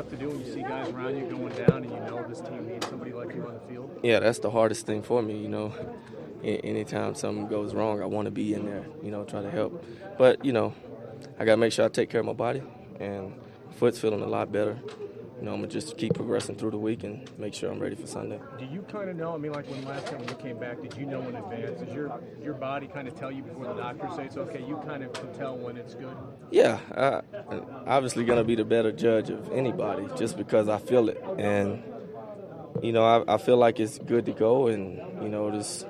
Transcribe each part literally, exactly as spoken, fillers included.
tough to do when you see guys around you going down and you know this team needs somebody like you on the field? Yeah, that's the hardest thing for me, you know. Anytime something goes wrong, I want to be in there, you know, try to help. But, you know, I got to make sure I take care of my body, and my foot's feeling a lot better. You know, I'm going to just keep progressing through the week and make sure I'm ready for Sunday. Do you kind of know, I mean, like when last time when you came back, did you know in advance? Does your, your body kind of tell you before the doctors say it's okay? You kind of can tell when it's good? Yeah, I, I'm obviously going to be the better judge of anybody just because I feel it. And, you know, I, I feel like it's good to go, and, you know, this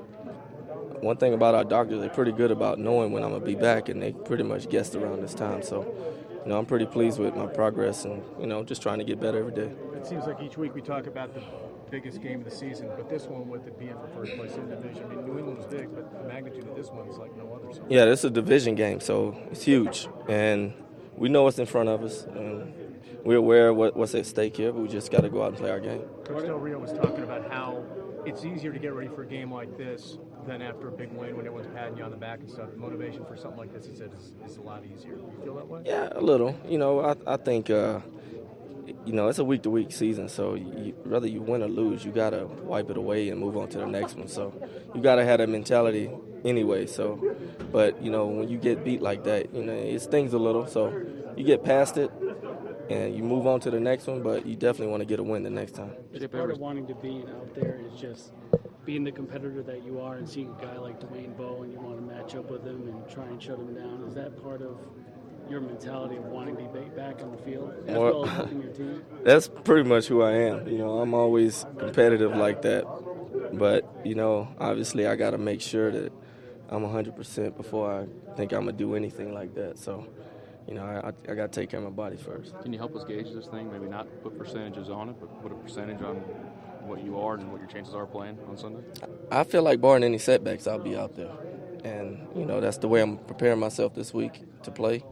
one thing about our doctors, they're pretty good about knowing when I'm going to be back, and they pretty much guessed around this time. So, you know, I'm pretty pleased with my progress and, you know, just trying to get better every day. It seems like each week we talk about the biggest game of the season, but this one with it being for first place in the division. I mean, New England was big, but the magnitude of this one is like no other. So. Yeah, this is a division game, so it's huge. And we know what's in front of us. And we're aware of what, what's at stake here, but we just got to go out and play our game. Coach Del Rio was talking about how it's easier to get ready for a game like this than after a big win when everyone's patting you on the back and stuff. Motivation for something like this, he said, is, is a lot easier. Do you feel that way? Yeah, a little. You know, I, I think, uh, you know, it's a week-to-week season, so you, whether you win or lose, you got to wipe it away and move on to the next one. So you got to have that mentality anyway. So, but, you know, when you get beat like that, you know, it stings a little. So you get past it and you move on to the next one, but you definitely want to get a win the next time. It's part of wanting to be out there is just being the competitor that you are and seeing a guy like Dwayne Bowe and you want to match up with him and try and shut him down. Is that part of your mentality of wanting to be back on the field as well, well as helping your team? That's pretty much who I am. You know, I'm always competitive like that. But, you know, obviously I got to make sure that I'm one hundred percent before I think I'm going to do anything like that. So, you know, I, I got to take care of my body first. Can you help us gauge this thing? Maybe not put percentages on it, but put a percentage on what you are and what your chances are playing on Sunday? I feel like barring any setbacks, I'll be out there. And, you know, that's the way I'm preparing myself this week to play.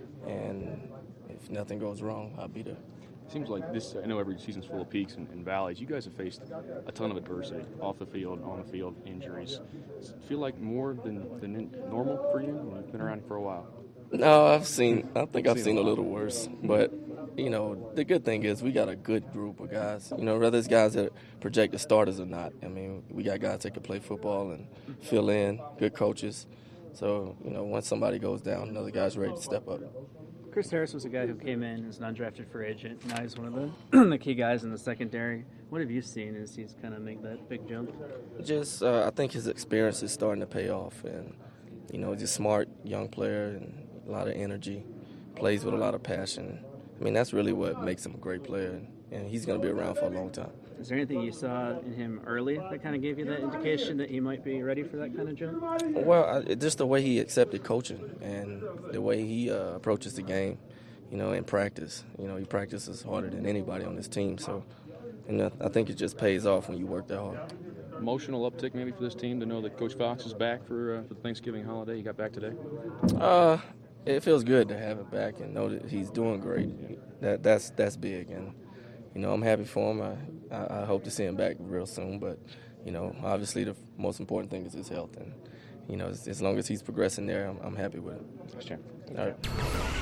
And if nothing goes wrong, I'll be there. It seems like this, I know every season's full of peaks and, and valleys. You guys have faced a ton of adversity off the field, on the field, injuries. Does it feel like more than, than normal for you? You've been around for a while. No, I've seen, I think I've seen a little worse. But, you know, the good thing is we got a good group of guys. You know, whether it's guys that project the starters or not. I mean, we got guys that can play football and fill in, good coaches. So, you know, once somebody goes down, another guy's ready to step up. Chris Harris was a guy who came in as an undrafted free agent. Now he's one of the, the key guys in the secondary. What have you seen as he's kind of make that big jump? Just, uh, I think his experience is starting to pay off. And, you know, he's a smart young player and a lot of energy, plays with a lot of passion. I mean, that's really what makes him a great player, and he's going to be around for a long time. Is there anything you saw in him early that kind of gave you that indication that he might be ready for that kind of jump? Well, I, just the way he accepted coaching and the way he uh, approaches the game, you know, in practice. You know, he practices harder than anybody on this team. So, and I, I think it just pays off when you work that hard. Emotional uptick maybe for this team to know that Coach Fox is back for, uh, for the Thanksgiving holiday. He got back today. Uh, it feels good to have it back and know that he's doing great. That that's that's big, and you know I'm happy for him. I, I I hope to see him back real soon. But you know, obviously the most important thing is his health, and you know as, as long as he's progressing there, I'm, I'm happy with it. Thanks, Jim. All right.